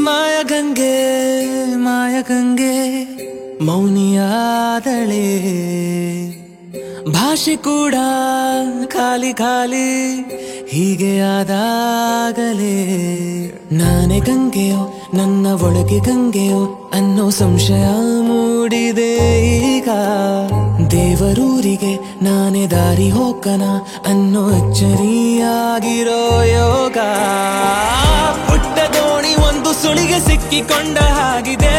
ಮಾಯಗಂಗೆ ಮಾಯಗಂಗೆ ಮೌನಿಯಾದಳೆ ಭಾಷೆ ಕೂಡ ಖಾಲಿ ಖಾಲಿ ಹೀಗೆ ಆದಾಗಲೇ ನಾನೇ ಗಂಗೆಯೋ ನನ್ನ ಒಳಗೆ ಗಂಗೆಯೋ ಅನ್ನೋ ಸಂಶಯ ಮೂಡಿದೆ ಈಗ ದೇವರೂರಿಗೆ ನಾನೇ ದಾರಿ ಹೋಗನ ಅನ್ನೋ ಅಚ್ಚರಿಯಾಗಿರೋ ಯೋಗ ಪುಟ್ಟ ದೋಣಿ ಒಂದು ಸುಳಿಗೆ ಸಿಕ್ಕಿಕೊಂಡ ಹಾಗಿದೆ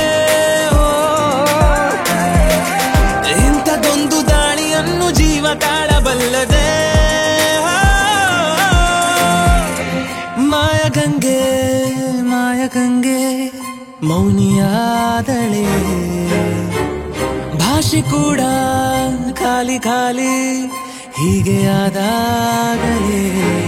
ಇಂಥದೊಂದು ದಾಳಿಯನ್ನು ಜೀವ ತಾಳಬಲ್ಲದೆ ಮಾಯಗಂಗೆ ಮಾಯಗಂಗೆ ಮೌನಿಯಾದಳೆ ಭಾಷೆ ಕೂಡ ಖಾಲಿ ಖಾಲಿ ಹೀಗೆ ಆದಾಗಲೇ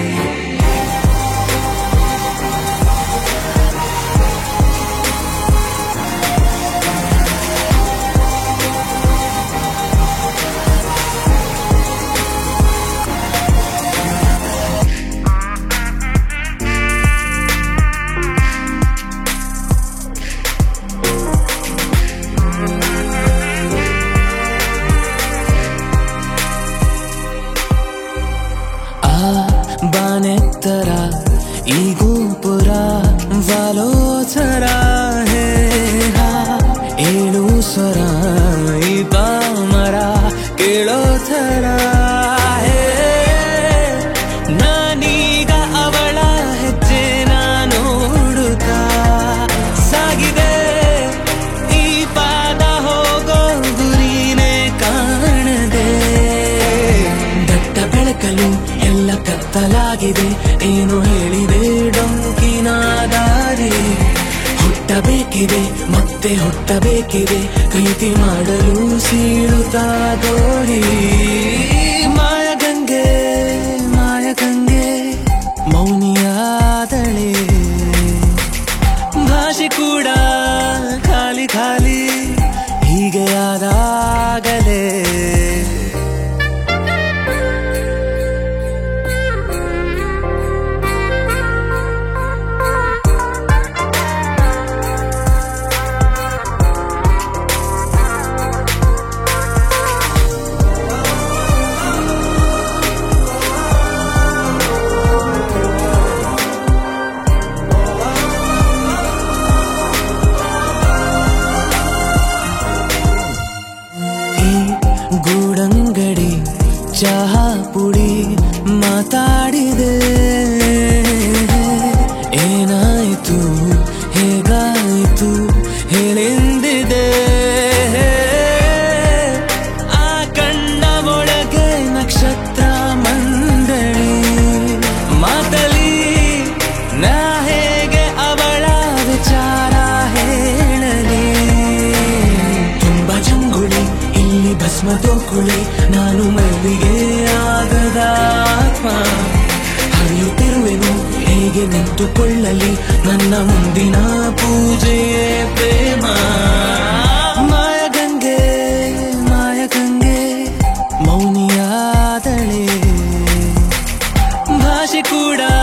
ಬಾನೆತ್ತರ ಈ ಗೋಪುರ ವಾಲೋಚರ ಹೇ ಏಳು ಸ್ವರ ಈ ಪಾಮರ ಕೇಳೋ ಥರ ಹೇ ನಾನೀಗ ಅವಳ ಹೆಜ್ಜೆ ನೋಡುತ್ತಾ ಸಾಗಿದೆ ಈ ಪಾದ ಹೋಗೋ ಗುರಿನೇ ಕಾಣದೆ ದಟ್ಟ ಬೆಳಕಲು ಎಲ್ಲ ಕತ್ತಲಾಗಿದೆ ಏನು ಹೇಳಿದೆ ಡೊಂಕಿನ ದಾರಿ ಹುಟ್ಟಬೇಕಿದೆ ಮತ್ತೆ ಹುಟ್ಟಬೇಕಿದೆ ಪ್ರೀತಿ ಮಾಡಲು ಸೀಳುತ್ತಾ ಗೋರಿ ಮಾಯಗಂಗೆ ಮಾಯಗಂಗೆ ಮೌನಿಯಾದಳೆ ಭಾಷೆ ಕೂಡ ಖಾಲಿ ಖಾಲಿ ಹೀಗೆ ಆದಾಗಲೇ ಗೂಡಂಗಡಿ ಚಹಾ ಪುಡಿ ಮಾತಾಡಿದೆ ಏನಾಯ್ತು ಹೇಗಾಯ್ತು ಹೇಳೆಂದಿದೆ ಆ ಕಣ್ಣ ಒಳಗೆ ನಕ್ಷತ್ರ ಮಂಡಳಿ ಮಾತಲಿ ನಾ ಹೇಗೆ ಅವಳ ವಿಚಾರ ಹೇಳಲಿ ತುಂಬ ಜಂಗುಳಿ ಇಲ್ಲಿ ಭಸ್ಮ ತೋಕುಳಿ ನಾನು ಮೈಲಿಗೆ ಆಗದ ಆತ್ಮ ಹರಿಯುತ್ತಿರುವೆನು ಹೇಗೆ ನಿಂತುಕೊಳ್ಳಲಿ ನನ್ನ ಮುಂದಿನ ಪೂಜೆಯೇ ಪ್ರೇಮ ಮಾಯಗಂಗೆ ಮಾಯಗಂಗೆ ಮೌನಿಯಾದಳೆ ಭಾಷೆ ಕೂಡ